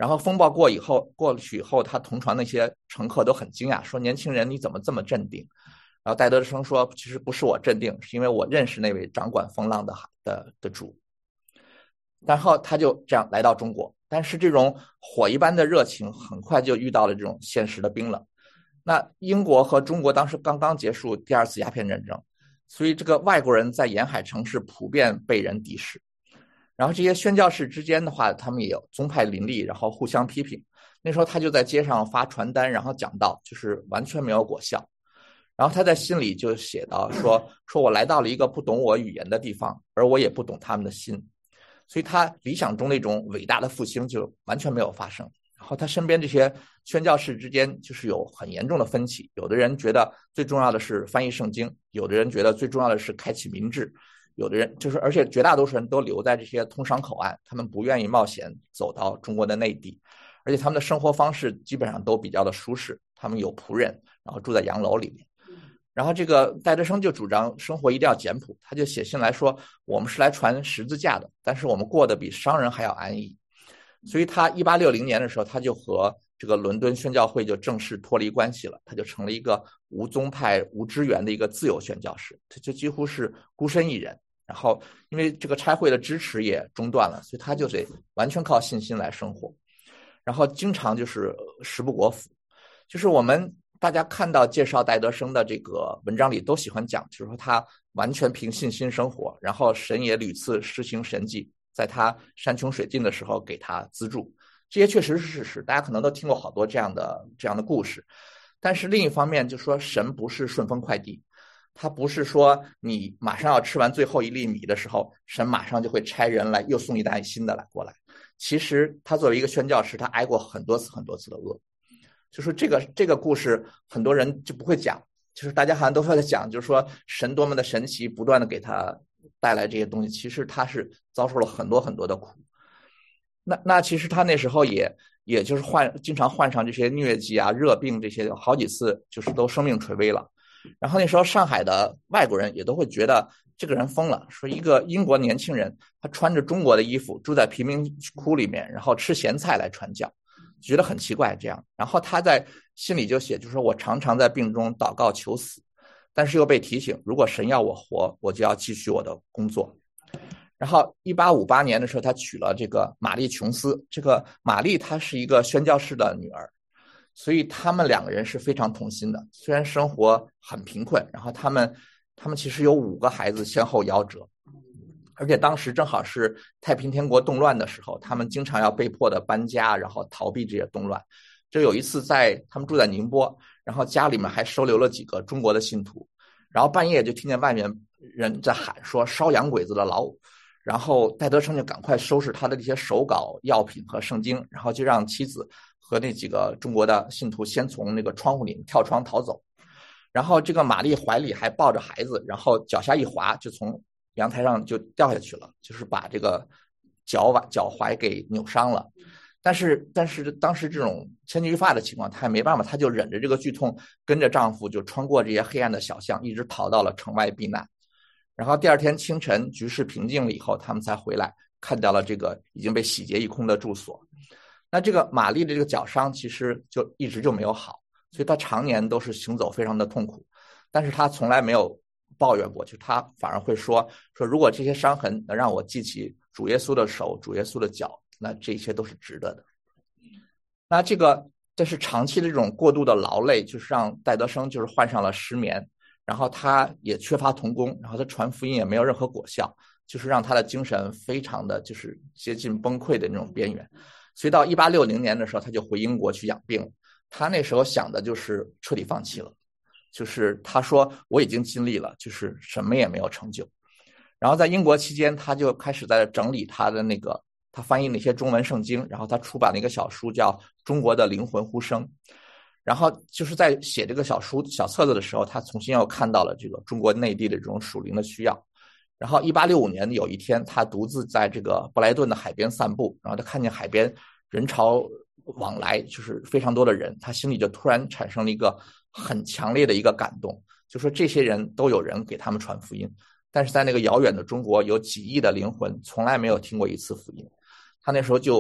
Speaker 1: 然后风暴过以后过去以后，他同船那些乘客都很惊讶，说年轻人你怎么这么镇定？然后戴德生说，其实不是我镇定，是因为我认识那位掌管风浪的的的主。然后他就这样来到中国，但是这种火一般的热情很快就遇到了这种现实的冰冷。那英国和中国当时刚刚结束第二次鸦片战争，所以这个外国人在沿海城市普遍被人敌视。然后这些宣教士之间的话，他们也有宗派林立，然后互相批评。那时候他就在街上发传单，然后讲道，就是完全没有果效。然后他在心里就写到说，说我来到了一个不懂我语言的地方，而我也不懂他们的心。所以他理想中那种伟大的复兴就完全没有发生。然后他身边这些宣教士之间就是有很严重的分歧，有的人觉得最重要的是翻译圣经，有的人觉得最重要的是开启民智，有的人就是，而且绝大多数人都留在这些通商口岸，他们不愿意冒险走到中国的内地，而且他们的生活方式基本上都比较的舒适，他们有仆人，然后住在洋楼里面。然后这个戴德生就主张生活一定要简朴，他就写信来说，我们是来传十字架的，但是我们过得比商人还要安逸。所以他一八六零年的时候，他就和这个伦敦宣教会就正式脱离关系了，他就成了一个无宗派无支援的一个自由宣教士，他就几乎是孤身一人。然后因为这个差会的支持也中断了，所以他就得完全靠信心来生活，然后经常就是食不果腹。就是我们大家看到介绍戴德生的这个文章里都喜欢讲，就是说他完全凭信心生活，然后神也屡次施行神迹，在他山穷水尽的时候给他资助，这些确实是事实，大家可能都听过好多这样的这样的故事。但是另一方面就说神不是顺风快递，他不是说你马上要吃完最后一粒米的时候，神马上就会差人来又送一袋新的来过来。其实他作为一个宣教士，他挨过很多次很多次的饿。就是这个这个故事很多人就不会讲，就是大家好像都在讲，就是说神多么的神奇，不断的给他带来这些东西，其实他是遭受了很多很多的苦。那那其实他那时候也也就是患经常患上这些疟疾啊、热病这些，好几次就是都生命垂危了。然后那时候上海的外国人也都会觉得这个人疯了，说一个英国年轻人他穿着中国的衣服住在贫民窟里面，然后吃咸菜来传教，觉得很奇怪这样。然后他在心里就写，就是说我常常在病中祷告求死，但是又被提醒，如果神要我活，我就要继续我的工作。然后一八五八年的时候，他娶了这个玛丽琼斯。这个玛丽她是一个宣教士的女儿，所以他们两个人是非常同心的。虽然生活很贫困，然后他们他们其实有五个孩子先后夭折，而且当时正好是太平天国动乱的时候，他们经常要被迫的搬家，然后逃避这些动乱。就有一次在他们住在宁波，然后家里面还收留了几个中国的信徒，然后半夜就听见外面人在喊说烧洋鬼子的老五。然后戴德生就赶快收拾他的这些手稿、药品和圣经，然后就让妻子和那几个中国的信徒先从那个窗户里跳窗逃走。然后这个玛丽怀里还抱着孩子，然后脚下一滑，就从阳台上就掉下去了，就是把这个脚崴脚踝给扭伤了。但是但是当时这种牵牛发的情况，她也没办法，她就忍着这个剧痛，跟着丈夫就穿过这些黑暗的小巷，一直逃到了城外避难。然后第二天清晨局势平静了以后，他们才回来，看到了这个已经被洗劫一空的住所。那这个玛丽的这个脚伤其实就一直就没有好，所以她常年都是行走非常的痛苦，但是她从来没有抱怨过，就她反而会说说如果这些伤痕能让我记起主耶稣的手、主耶稣的脚，那这一切都是值得的。那这个这是长期的这种过度的劳累，就是让戴德生就是患上了失眠，然后他也缺乏同工，然后他传福音也没有任何果效，就是让他的精神非常的就是接近崩溃的那种边缘。所以到一八六零年的时候，他就回英国去养病了。他那时候想的就是彻底放弃了，就是他说我已经尽力了，就是什么也没有成就。然后在英国期间，他就开始在整理他的那个他翻译那些中文圣经，然后他出版了一个小书叫《中国的灵魂呼声》。然后就是在写这个小书小册子的时候，他重新又看到了这个中国内地的这种属灵的需要。然后一八六五年有一天，他独自在这个布莱顿的海边散步，然后他看见海边人潮往来，就是非常多的人，他心里就突然产生了一个很强烈的一个感动，就说这些人都有人给他们传福音，但是在那个遥远的中国有几亿的灵魂从来没有听过一次福音。他那时候就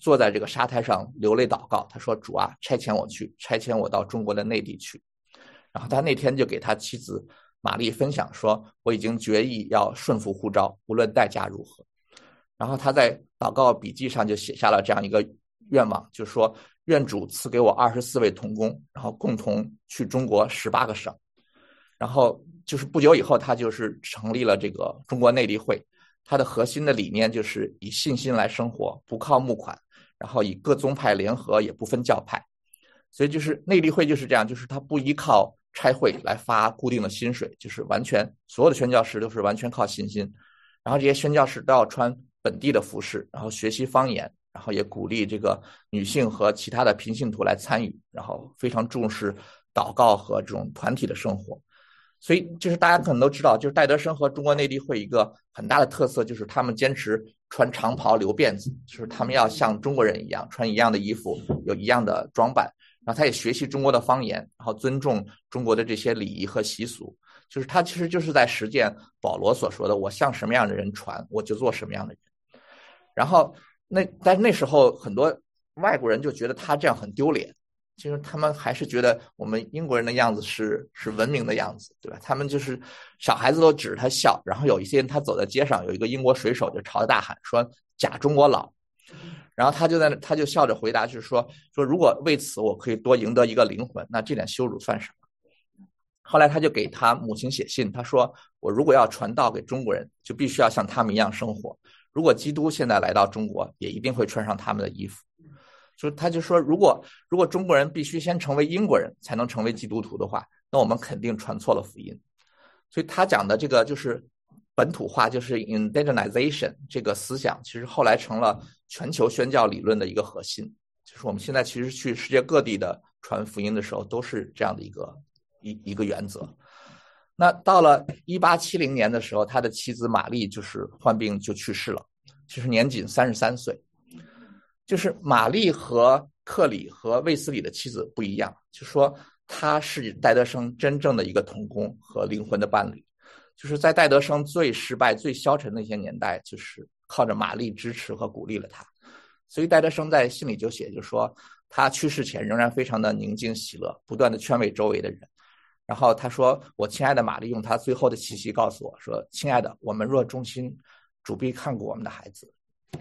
Speaker 1: 坐在这个沙滩上流泪祷告，他说主啊，差遣我去，差遣我到中国的内地去。然后他那天就给他妻子玛丽分享说，我已经决意要顺服呼召，无论代价如何。然后他在祷告笔记上就写下了这样一个愿望，就是说愿主赐给我二十四位同工，然后共同去中国十八个省。然后就是不久以后，他就是成立了这个中国内地会。它的核心的理念就是以信心来生活，不靠募款，然后以各宗派联合，也不分教派。所以就是内地会就是这样，就是它不依靠差会来发固定的薪水，就是完全所有的宣教士都是完全靠信心。然后这些宣教士都要穿本地的服饰，然后学习方言，然后也鼓励这个女性和其他的平信徒来参与，然后非常重视祷告和这种团体的生活。所以就是大家可能都知道，就是戴德生和中国内地会一个很大的特色，就是他们坚持穿长袍留辫子，就是他们要像中国人一样穿一样的衣服，有一样的装扮。然后他也学习中国的方言，然后尊重中国的这些礼仪和习俗，就是他其实就是在实践保罗所说的，我向什么样的人传，我就做什么样的人。然后那但是那时候很多外国人就觉得他这样很丢脸，就是他们还是觉得我们英国人的样子是是文明的样子，对吧？他们就是小孩子都指着他笑，然后有一些人他走在街上，有一个英国水手就朝他大喊说假中国佬，然后他就在那他就笑着回答，就是说说如果为此我可以多赢得一个灵魂，那这点羞辱算什么？后来他就给他母亲写信，他说我如果要传道给中国人，就必须要像他们一样生活，如果基督现在来到中国，也一定会穿上他们的衣服。就他就说如果如果中国人必须先成为英国人才能成为基督徒的话，那我们肯定传错了福音。所以他讲的这个就是本土化，就是 indigenization 这个思想，其实后来成了全球宣教理论的一个核心。就是我们现在其实去世界各地的传福音的时候，都是这样的一个一一个原则。那到了一八七零年的时候，他的妻子玛丽就是患病就去世了，就是年仅三十三岁。就是玛丽和克里和卫斯理的妻子不一样，就说他是戴德生真正的一个同工和灵魂的伴侣。就是在戴德生最失败最消沉的一些年代，就是靠着玛丽支持和鼓励了他。所以戴德生在信里就写，就说他去世前仍然非常的宁静喜乐，不断的劝慰周围的人。然后他说我亲爱的玛丽用他最后的气息告诉我说，亲爱的，我们若忠心，主必看顾我们的孩子。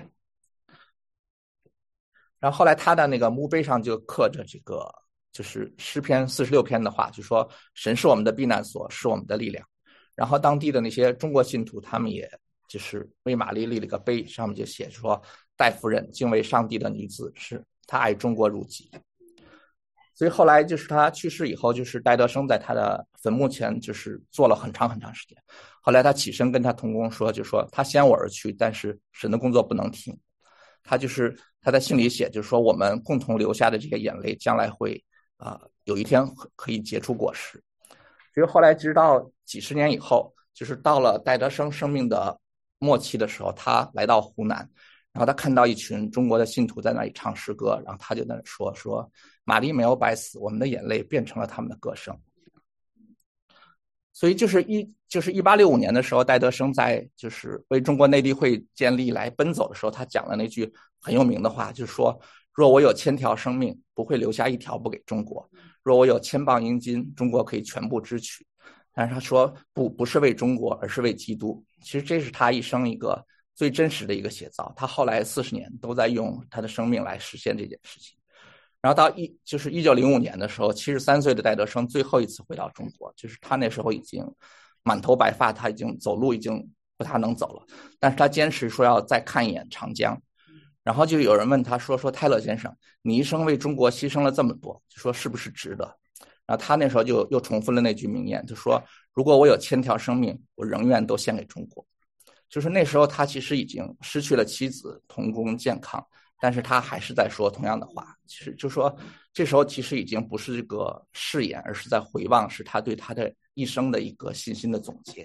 Speaker 1: 然后后来他的那个墓碑上就刻着这个就是诗篇四十六篇的话，就说神是我们的避难所，是我们的力量。然后当地的那些中国信徒他们也就是为玛丽立了个碑，上面就写说戴夫人敬畏上帝的女子，是她爱中国如己。所以后来就是他去世以后，就是戴德生在他的坟墓前就是坐了很长很长时间。后来他起身跟他同工说，就说他先我而去，但是神的工作不能停。他就是他在信里写，就是说我们共同留下的这些眼泪将来会啊、呃、有一天可以结出果实。所以后来直到几十年以后，就是到了戴德生生命的末期的时候，他来到湖南，然后他看到一群中国的信徒在那里唱诗歌，然后他就在那说说玛丽没有白死，我们的眼泪变成了他们的歌声。所以就是一就是一八六五年的时候，戴德生在就是为中国内地会建立来奔走的时候，他讲了那句很有名的话，就是说若我有千条生命，不会留下一条不给中国；若我有千磅银金，中国可以全部支取。但是他说不不是为中国，而是为基督。其实这是他一生一个最真实的一个写照，他后来四十年都在用他的生命来实现这件事情。然后到一就是一九零五年的时候，七十三岁的戴德生最后一次回到中国，就是他那时候已经满头白发，他已经走路已经不太能走了，但是他坚持说要再看一眼长江。然后就有人问他说说泰勒先生，你一生为中国牺牲了这么多，就说是不是值得？然后他那时候就又重复了那句名言，就说如果我有千条生命，我仍愿都献给中国。就是那时候他其实已经失去了妻子、同工、健康，但是他还是在说同样的话。其实就说这时候其实已经不是这个誓言，而是在回望，是他对他的一生的一个信心的总结。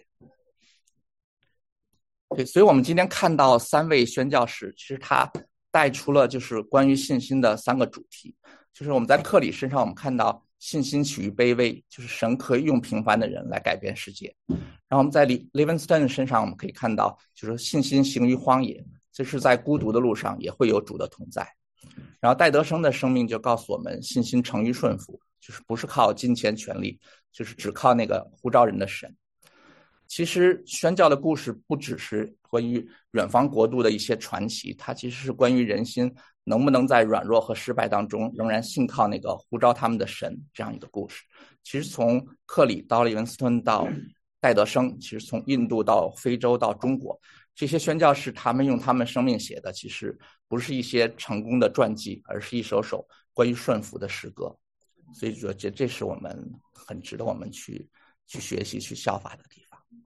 Speaker 1: 对，所以我们今天看到三位宣教士，其实他带出了就是关于信心的三个主题。就是我们在克里身上我们看到信心起于卑微，就是神可以用平凡的人来改变世界。然后我们在 Livingstone 身上我们可以看到就是信心行于荒野，就是在孤独的路上也会有主的同在。 然后戴德生的生命就告诉我们，信心成于顺服，就是不是靠金钱权力，就是只靠那个呼召人的神。其实宣教的故事不只是关于远方国度的一些传奇，它其实是关于人心能不能在软弱和失败当中仍然信靠那个呼召他们的神这样一个故事。其实从克里到利文斯顿到戴德生，其实从印度到非洲到中国，这些宣教士他们用他们生命写的，其实不是一些成功的传记，而是一首首关于顺服的诗歌。所以说这这是我们很值得我们去去学习去效法的地方。